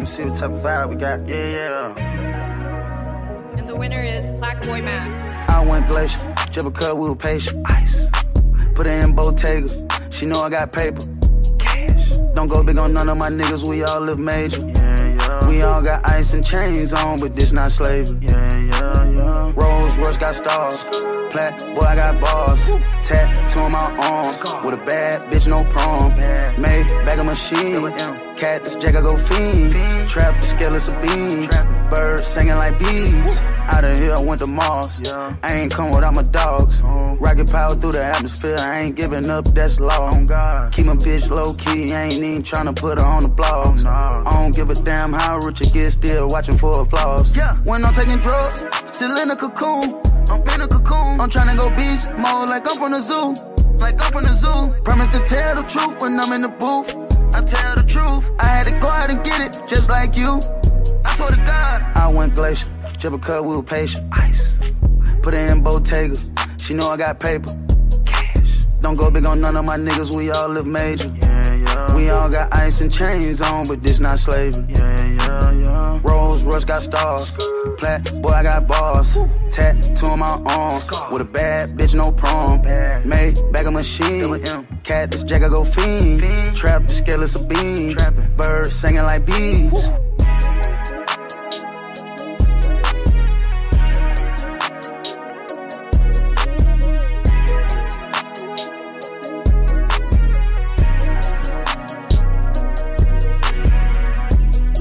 see what type of vibe we got. Yeah. And the winner is Black Boy Max. I went glacier, just because we were patient. Ice. Put her in Bottega, she know I got paper. Cash. Don't go big on none of my niggas, we all live major. Yeah. We all got ice and chains on, but this not slavery. Yeah. Rolls Royce got stars. Plat, boy, I got bars. Tattoo on my arm. With a bad bitch, no prom. Made bag of machine. Cat, this jack, I go fiend. Trap, the scale is a beam. Birds singing like bees. Out of here, I went to Mars. I ain't come without my dogs. Rocket power through the atmosphere. I ain't giving up, that's law. Keep my bitch low key. I ain't even tryna put her on the blogs. I don't give a damn how rich it gets, still watching for her flaws. When I'm taking drugs, still in a cocoon. I'm in a cocoon. I'm tryna go beast mode like I'm from the zoo. Promise to tell the truth when I'm in the booth. I tell the truth. I had to go out and get it, just like you. I swear to God. I went glacier, just because we were patient. Ice. Put her in Bottega, she know I got paper. Cash. Don't go big on none of my niggas, we all live major. We all got ice and chains on, but this not slavery. Rolls Royce got stars. Plat, boy, I got bars. Tattoo on my arm. With a bad bitch, no prom. Made bag of machine. Cat, this jack, I go fiend. Trap, the scale is a beam. Birds singing like bees.